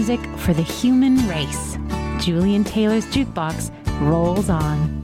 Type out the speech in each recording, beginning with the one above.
music for the human race. Julian Taylor's Jukebox rolls on.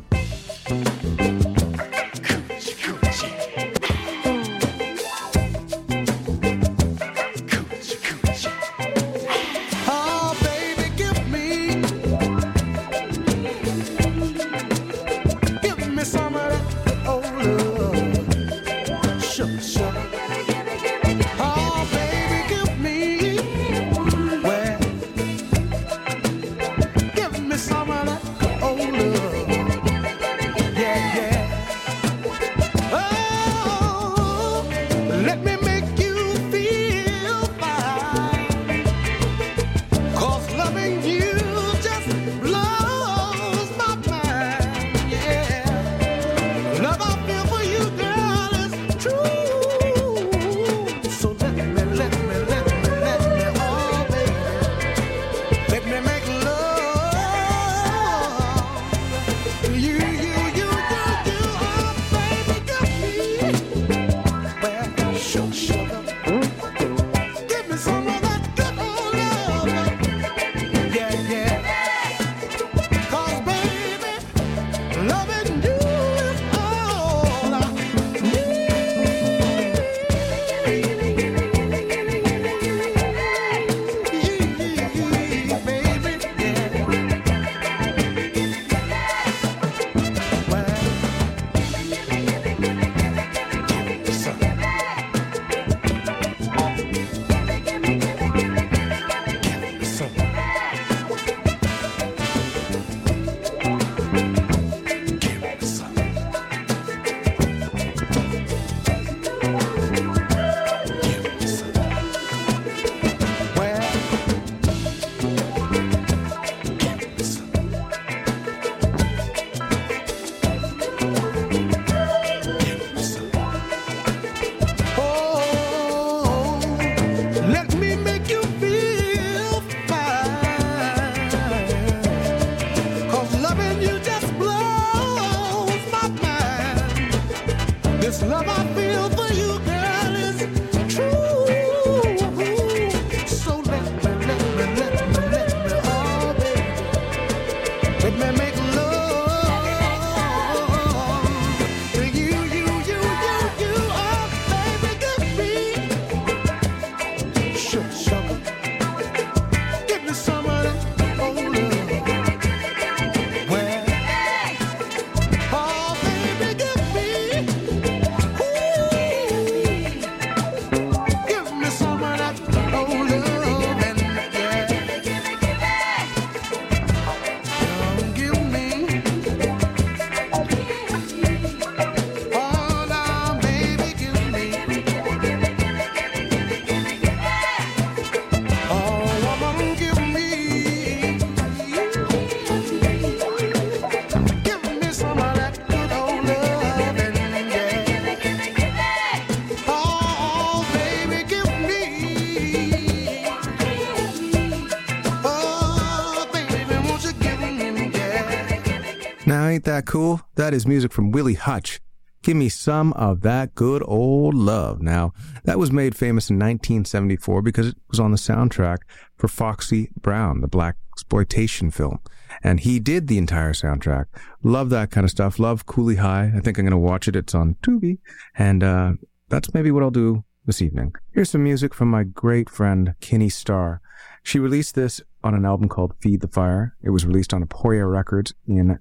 Now, ain't that cool? That is music from Willie Hutch. Give me some of that good old love. Now, that was made famous in 1974 because it was on the soundtrack for Foxy Brown, the black exploitation film. And he did the entire soundtrack. Love that kind of stuff. Love Cooley High. I think I'm going to watch it. It's on Tubi. And that's maybe what I'll do this evening. Here's some music from my great friend, Kenny Starr. She released this on an album called Feed the Fire. It was released on Aporia Records in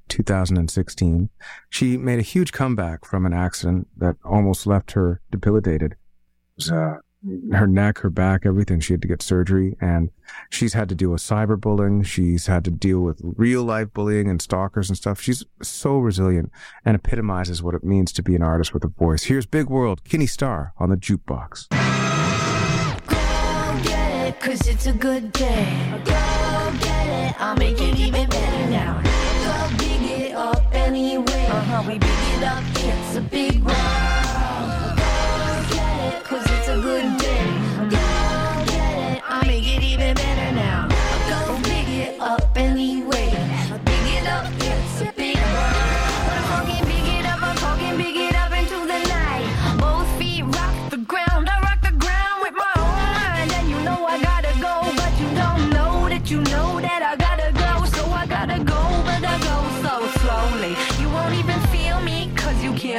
2016. She made a huge comeback from an accident that almost left her debilitated. It was her neck, her back, everything. She had to get surgery, and she's had to deal with cyberbullying. She's had to deal with real-life bullying and stalkers and stuff. She's so resilient and epitomizes what it means to be an artist with a voice. Here's Big World, Kenny Starr on the Jukebox. Go get it, 'cause it's a good day. Go get it, I'll make it even better now. Go big it up anyway. We big it up, it's a big world. Go get it, 'cause it's a good day. Go get it, I'll make it even better now. Go big it up anyway. Big it up, it's a big world. When I'm talking big it up, I'm talking big it up into the night. Both feet rock the ground, I rock the ground with my own mind. And you know I gotta go, but you don't know that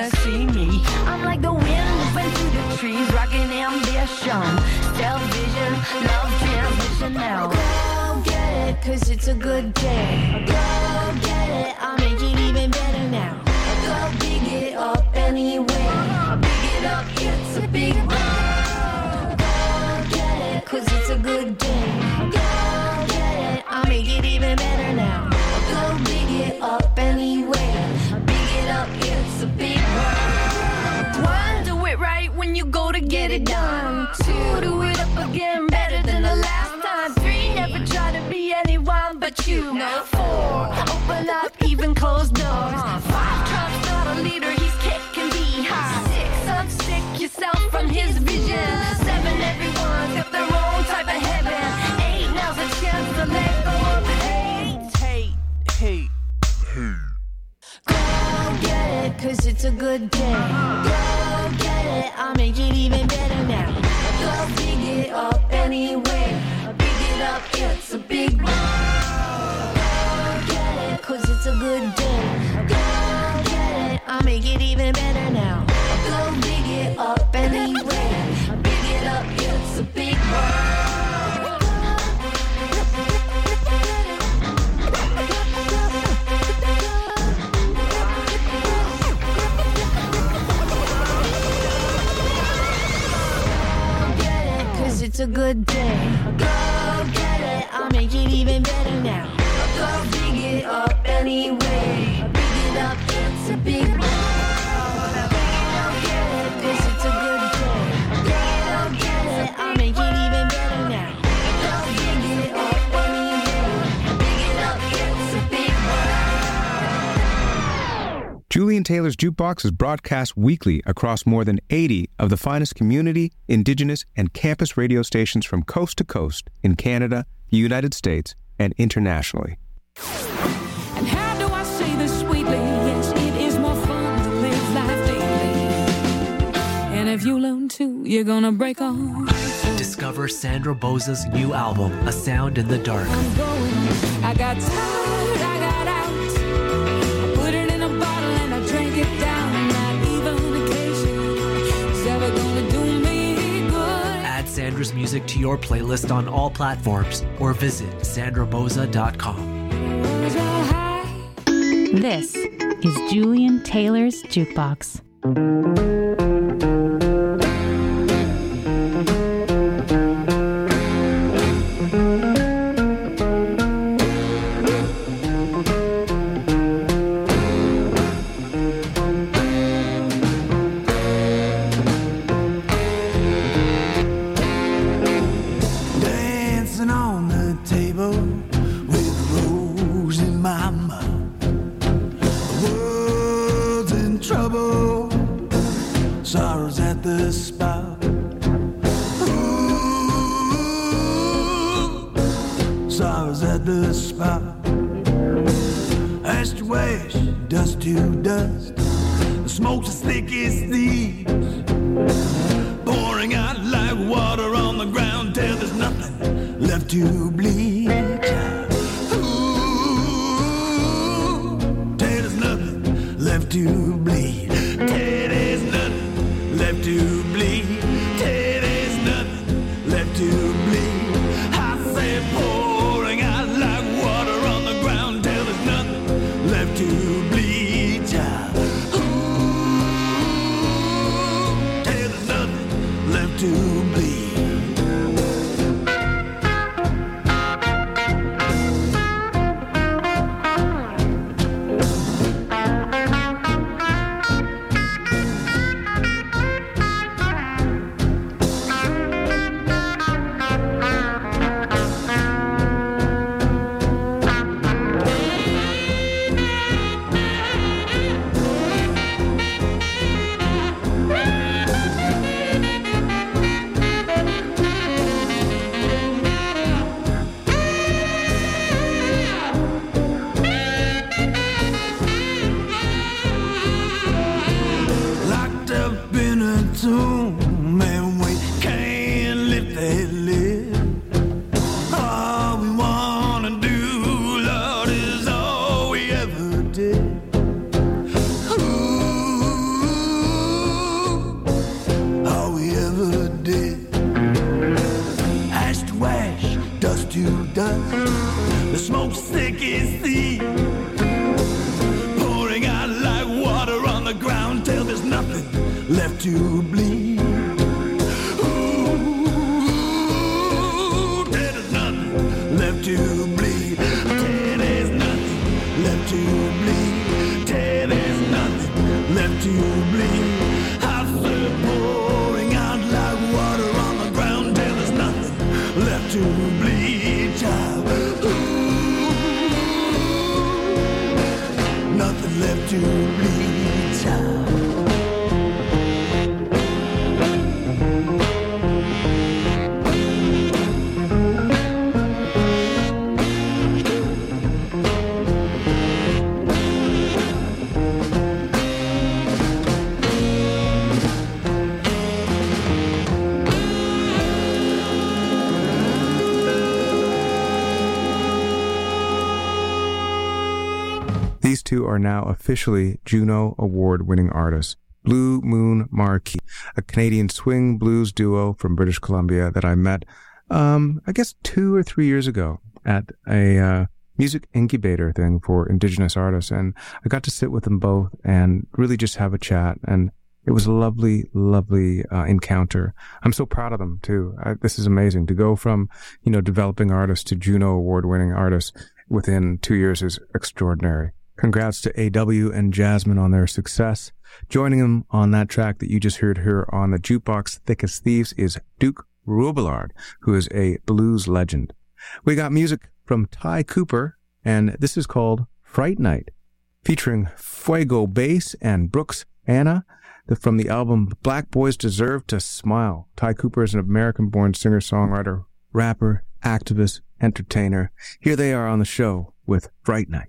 wanna see me. I'm like the wind moving through the trees, rocking ambition, television, love transmission now. Go get it, cause it's a good day. Go get it, I'll make it even better now. Go big it up anyway. Big it up, it's a big world. Go get it, cause it's a good day. Go get it, I'll make it even better now. Go big it up anyway. Big it up, it's a big world. One, do it right when you go to get it done. Two, do it up again better than the last time. Three, never try to be anyone but you. Four, open up even closed doors. Five, Trump's not a leader, he's kicking behind. Six, unstick yourself from his vision. Seven, everyone's got their own type of heaven. Eight, now's a chance to let go of hate. Hate. Go get it, cause it's a good day. Go get it, I'll make it even better now. Go big it up anyway. Big it up, it's a big world. Go get it, cause it's a good day. Go get it, I'll make it even better now. Go big it up anyway. Big it up, it's a big world. It's a good day. Go get it, I'll make it even better now. Go big it up anyway. Big it up, it's a big world. Go get it, 'cause it's a good day. Go get it, I'll make it even better now. Go big it up anyway. Big it up, it's a big world. Julian Taylor's Jukebox is broadcast weekly across more than 80 of the finest community, indigenous, and campus radio stations from coast to coast in Canada, the United States, and internationally. And how do I say this sweetly? Yes, it is more fun to live life daily. And if you learn to, you're gonna break on. Discover Sandra Boza's new album, A Sound in the Dark. I'm going, I got tired, I got out. I put it in a bottle and I drank it down. Not even occasion is ever gonna do me good. Add Sandra's music to your playlist on all platforms or visit sandraboza.com. This is Julian Taylor's Jukebox. Dancing on the table with a rose in my mouth. The world's in trouble, sorrow's at the spout. Ooh, sorrow's at the spout. Ash to ash, dust to dust, the smoke's as thick as thieves, pouring out like water on the ground till there's nothing left to bleed. Ooh, till there's nothing left to bleed. Till there's nothing left to bleed. Till there's nothing left to bleed. I say pouring out like water on the ground till there's nothing left to bleed. Ooh, till there's nothing left to bleed. Locked up in a tomb and we can't lift that lid. All we wanna do, Lord, is all we ever did. Ooh, left to bleed. Ooh, there's nothing left to bleed. There's nothing left to bleed. There's nothing left to bleed. Hot blood pouring out like water on the ground. There's nothing left to bleed, child. Ooh, nothing left to bleed, child. These two are now officially Juno Award-winning artists. Blue Moon Marquee, a Canadian swing blues duo from British Columbia that I met, I guess 2 or 3 years ago at a music incubator thing for Indigenous artists. And I got to sit with them both and really just have a chat. And it was a lovely, lovely encounter. I'm so proud of them, too. This is amazing. To go from, developing artists to Juno Award-winning artists within 2 years is extraordinary. Congrats to AW and Jasmine on their success. Joining them on that track that you just heard here on the Jukebox Thick as Thieves is Duke Robillard, who is a blues legend. We got music from Ty Cooper, and this is called Fright Night, featuring Fuego Bass and Brooks Anna from the album Black Boys Deserve to Smile. Ty Cooper is an American-born singer-songwriter, rapper, activist, entertainer. Here they are on the show with Fright Night.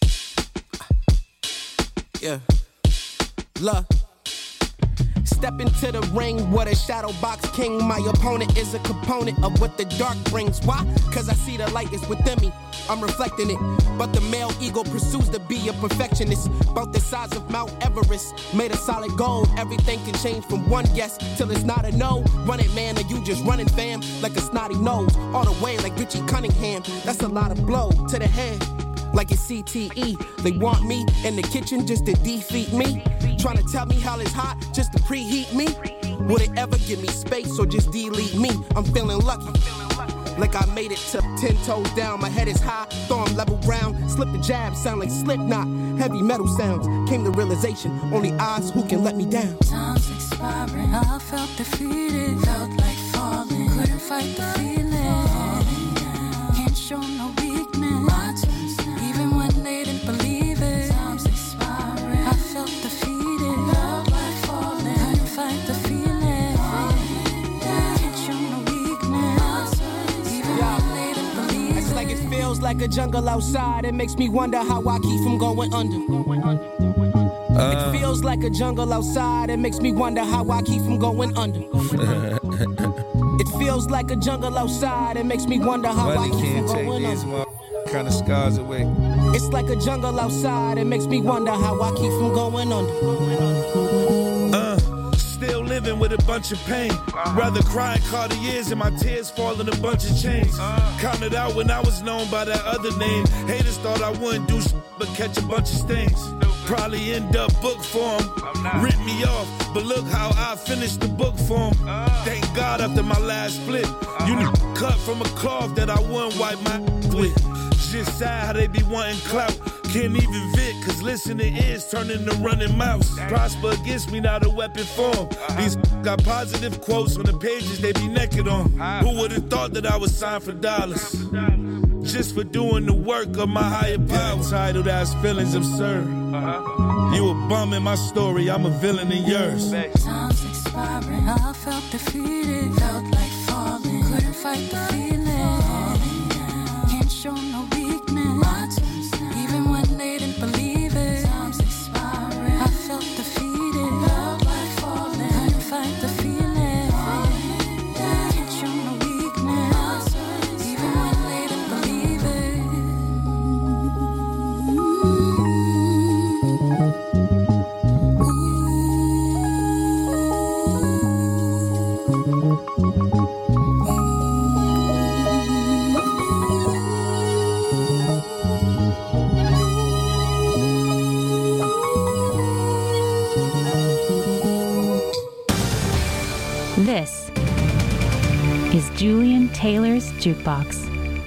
Yeah. Love. Step into the ring with a shadow box king. My opponent is a component of what the dark brings. Why? Cause I see the light is within me. I'm reflecting it. But the male ego pursues to be a perfectionist. About the size of Mount Everest, made of solid gold. Everything can change from one yes till it's not a no. Run it, man, or you just running, fam. Like a snotty nose. All the way like Richie Cunningham. That's a lot of blow to the head. Like it's CTE. They want me in the kitchen just to defeat me. Trying to tell me how it's hot just to preheat me. Would it ever give me space or just delete me? I'm feeling lucky. Like I made it to 10 toes down. My head is high, throw 'em level ground. Slip the jab, sound like Slipknot. Heavy metal sounds, came the realization. Only eyes who can let me down. Time's expiring, I felt defeated. Felt like falling, couldn't fight the feeling. Can't show no weakness. My turns now. Even when they didn't believe it. Time's expiring, I felt defeated. Felt like falling, couldn't fight the feeling. Can't show no weakness. Even when they didn't believe it. It's like it feels like a jungle outside. It makes me wonder how I keep from going under. It feels like a jungle outside. It makes me wonder how I keep from going under. It feels like a jungle outside. It makes me wonder how I keep from going under. Kind of scars away. It's like a jungle outside. It makes me wonder how I keep from going under. Still living with a bunch of pain. Rather crying Cartiers and my tears fall in a bunch of chains. Counted out when I was known by that other name. Haters thought I wouldn't do but catch a bunch of stains. Probably end up book form. Rip me off, but look how I finished the book form. Thank God after my last split, you knew cut from a cloth that I wouldn't wipe my with. Just sad how they be wanting clout. Can't even vent, cause listening ears turn into running mouths. Prosper against me, not a weapon form. These got positive quotes on the pages they be naked on. Who would've thought that I was signed for dollars? Just for doing the work of my higher power. Titled as feelings absurd. You a bum in my story, I'm a villain in yours. Time's expiring, I felt defeated. Felt like falling, couldn't fight the feeling. Can't show no weakness. My turns now. Even when they didn't believe it. Time's expiring, I felt defeated. Felt like falling, couldn't fight the feeling. Can't show no weakness. Even when they didn't believe it. This is Julian Taylor's Jukebox.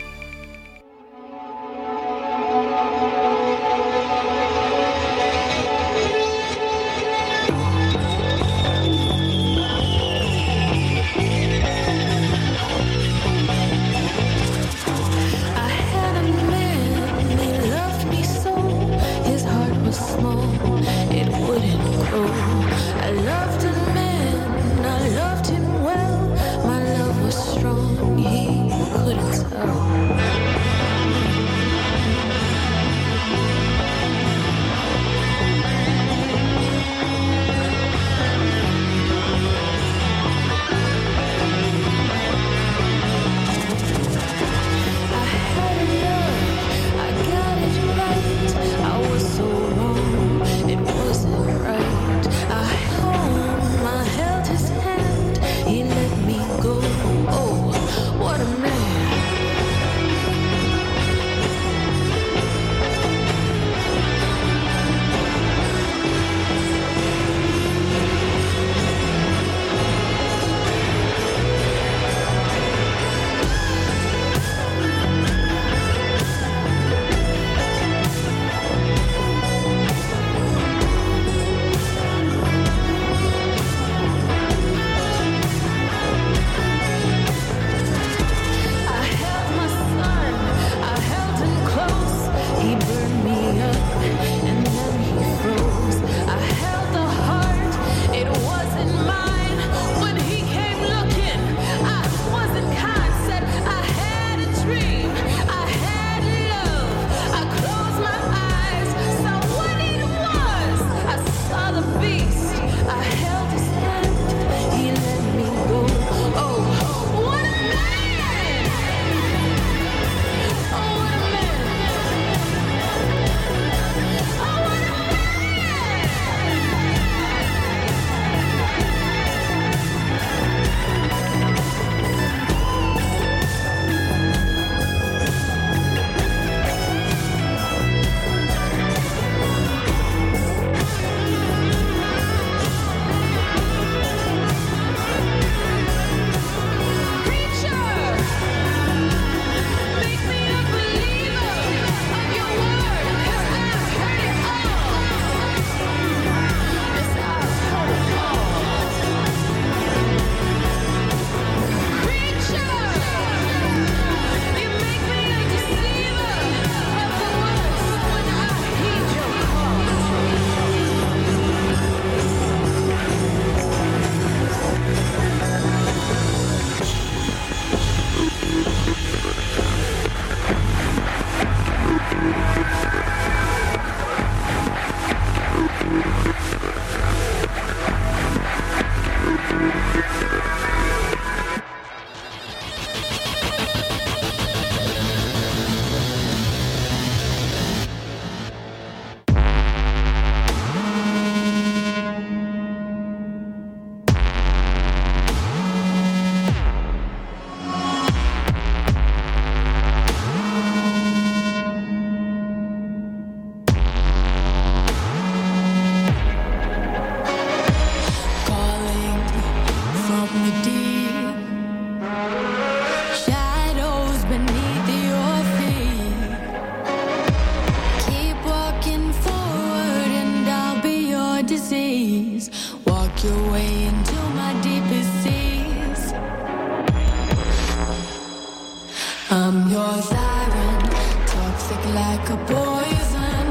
I'm your siren, toxic like a poison.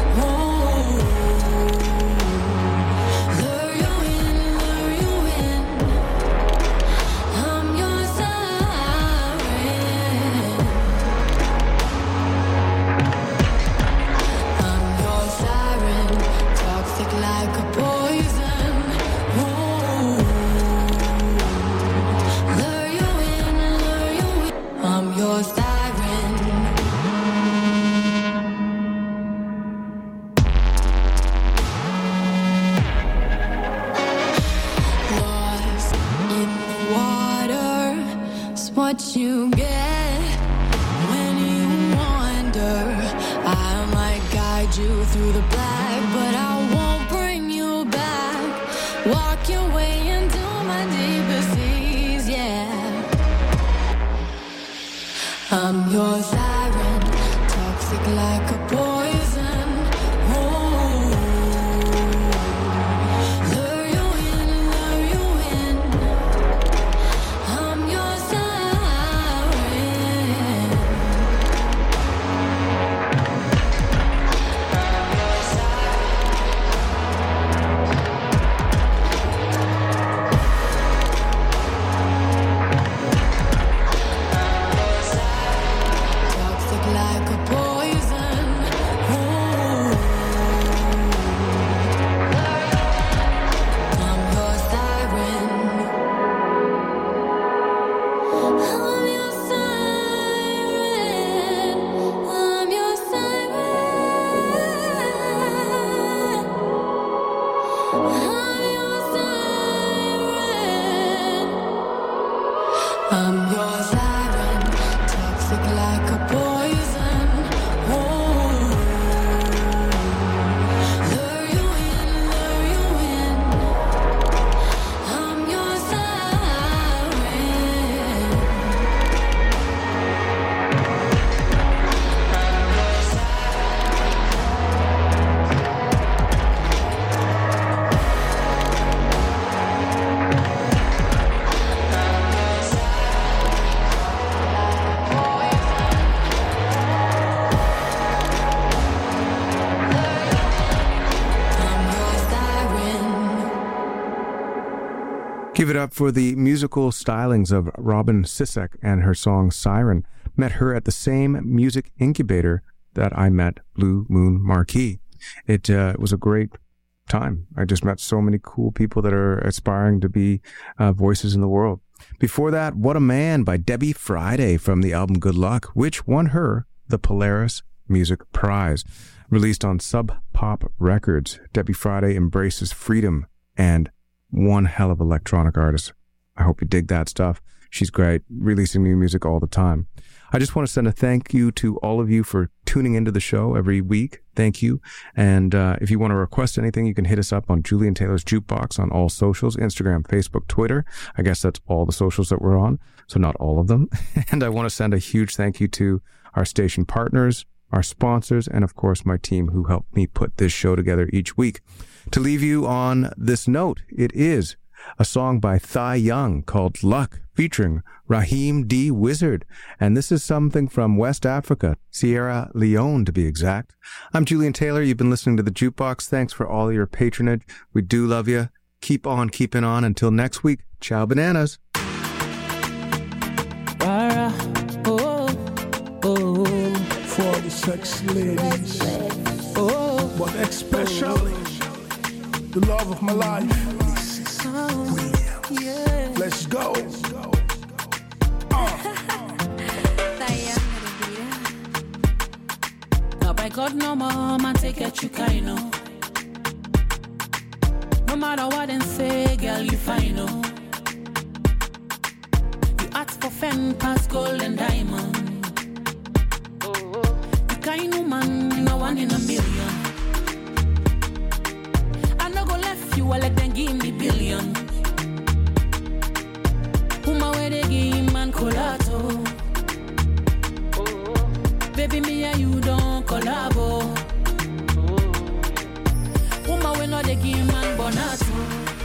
Whoa. Lure you in. I'm your siren. I'm your siren, toxic like a poison. Whoa. Lure you in. I'm your siren. Lost in the water is what you get when you wander. I might guide you through the black, but I won't bring you back. Walk your way into my deepest seas, yeah. I'm your siren, toxic like a poison. Lure you in, lure you in. I'm your siren. Toxic like a poison. Ooh. I'm your siren. I'm your siren. I'm your siren. I'm your siren. I'm your siren, toxic like a poison. Ooh. Lure you in, lure you in. I'm your siren. I'm your siren. Give it up for the musical stylings of Robin Sisek and her song Siren. Met her at the same music incubator that I met Blue Moon Marquee. It was a great time. I just met so many cool people that are aspiring to be voices in the world. Before that, What a Man by Debbie Friday from the album Good Luck, which won her the Polaris Music Prize. Released on Sub Pop Records, Debbie Friday embraces freedom and one hell of electronic artist. I hope you dig that stuff. She's great, releasing new music all the time. I just want to send a thank you to all of you for tuning into the show every week. Thank you. And if you want to request anything, you can hit us up on Julian Taylor's Jukebox on all socials, Instagram, Facebook, Twitter. I guess that's all the socials that we're on, so not all of them. And I want to send a huge thank you to our station partners, our sponsors, and of course my team who helped me put this show together each week. To leave you on this note, it is a song by Thai Young called Luck, featuring Raheem D. Wizard. And this is something from West Africa, Sierra Leone to be exact. I'm Julian Taylor. You've been listening to The Jukebox. Thanks for all your patronage. We do love you. Keep on keeping on. Until next week, ciao bananas. For the sexy ladies. But especially the love of my life. Let's go. Now by God, no more man take a chukino. No matter what they say, girl, you fine, oh. You ask for fame, pass gold and diamond. You kind of man, no one in a million. I no go left you, I let them give me billion. Uma where they give man colato. Baby, me and you don't collabo. Uma when no they give man bonato.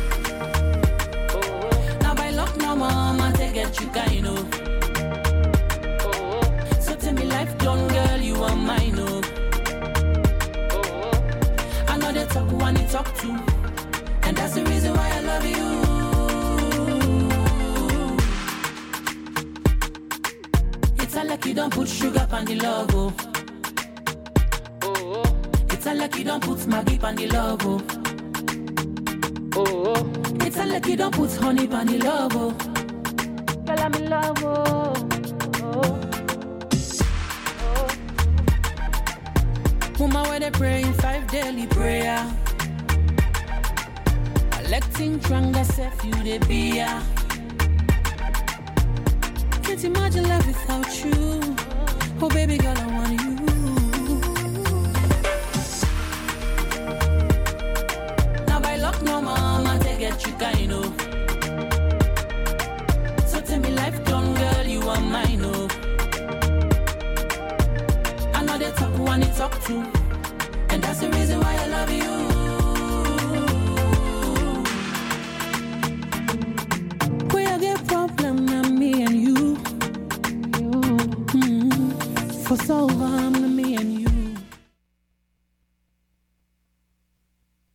Now by luck, no mama take get you kind of. So tell me life done, girl, you are mine, oh. I know they talk one, they talk two, and that's the reason why I love you. It's a lucky don't put sugar on the logo. It's a lucky don't put Maggi on the logo. It's a lucky don't put honey on the logo. Girl, I'm in love, oh. Woman, where they pray in 5 daily prayer. Electing tranga self you the beer. Can't imagine life without you. Oh baby girl, I want you. Now by luck, no mama take get you kind of. one to talk to. And that's the reason why I love you. We I get problem, not me and you. For so long.